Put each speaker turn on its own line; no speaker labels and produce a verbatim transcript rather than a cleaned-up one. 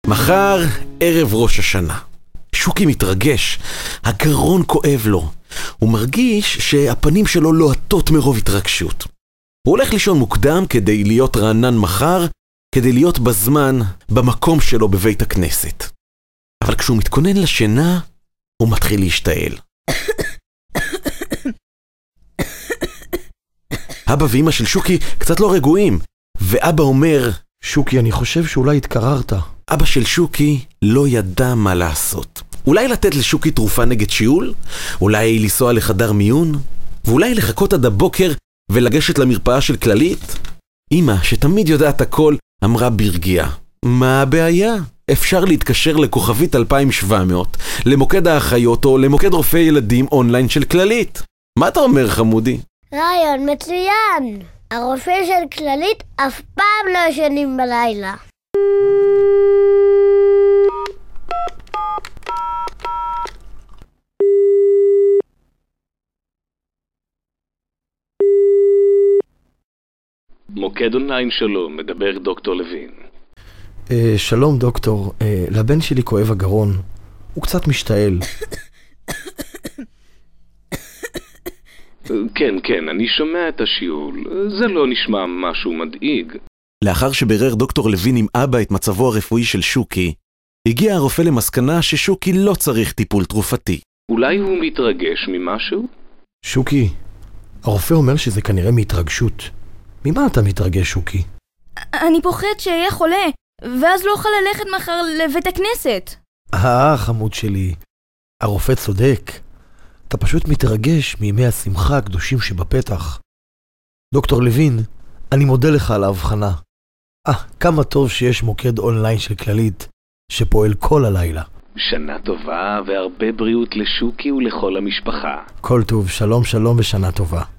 מחר ערב ראש השנה. שוקי מתרגש, הגרון כואב לו. הוא מרגיש שהפנים שלו לוהטות מרוב התרגשות. הוא הולך לישון מוקדם כדי להיות רענן מחר, כדי להיות בזמן במקום שלו בבית הכנסת. אבל כשהוא מתכונן לשינה, הוא מתחיל להשתעל. אבא ואמא של שוקי קצת לא רגועים, ואבא אומר,
שוקי, אני חושב שאולי התקררת.
אבא של שוקי לא ידע מה לעשות. אולי לתת לשוקי תרופה נגד שיעול? אולי לנסוע לחדר מיון? ואולי לחכות עד הבוקר ולגשת למרפאה של כללית? אמא, שתמיד יודעת הכל, אמרה ברגיעה, מה הבעיה? אפשר להתקשר לכוכבית אלפיים שבע מאות, למוקד האחיות או למוקד רופאי ילדים אונליין של כללית. מה אתה אומר, חמודי?
רעיון מצוין. הרופא של כללית אף פעם לא ישנים בלילה.
מוקד אונליין שלום, מדבר דוקטור לוין.
אה, שלום דוקטור, אה, לבן שלי כואב הגרון. הוא קצת משתעל.
כן, כן, אני שומע את השיעול. זה לא נשמע משהו מדאיג.
לאחר שברר דוקטור לוין עם אבא את מצבו הרפואי של שוקי, הגיע הרופא למסקנה ששוקי לא צריך טיפול תרופתי.
אולי הוא מתרגש ממשהו?
שוקי, הרופא אומר שזה כנראה מהתרגשות. ממה אתה מתרגש, שוקי?
אני פוחד שיהיה חולה, ואז לא אוכל ללכת מחר לבית הכנסת.
אה, חמוד שלי, הרופא צודק. אתה פשוט מתרגש מימי השמחה הקדושים שבפתח. דוקטור לוין, אני מודה לך על ההבחנה. אה, כמה טוב שיש מוקד אונליין של כללית, שפועל כל הלילה.
שנה טובה והרבה בריאות לשוקי ולכל המשפחה.
כל טוב, שלום שלום ושנה טובה.